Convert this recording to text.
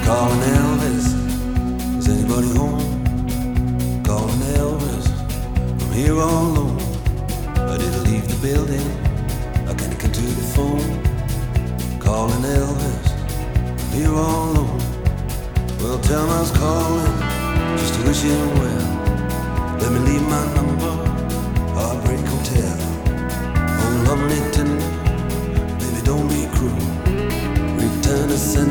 Calling Elvis, is anybody home? Calling Elvis, I'm here all alone. I didn't leave the building, I can't get to the phone. Calling Elvis, I'm here all alone. Well, tell him I was calling, just to wish him well. Let me leave my number, Heartbreak Hotel. Oh, lovely tender, baby, don't be cruel. Return to send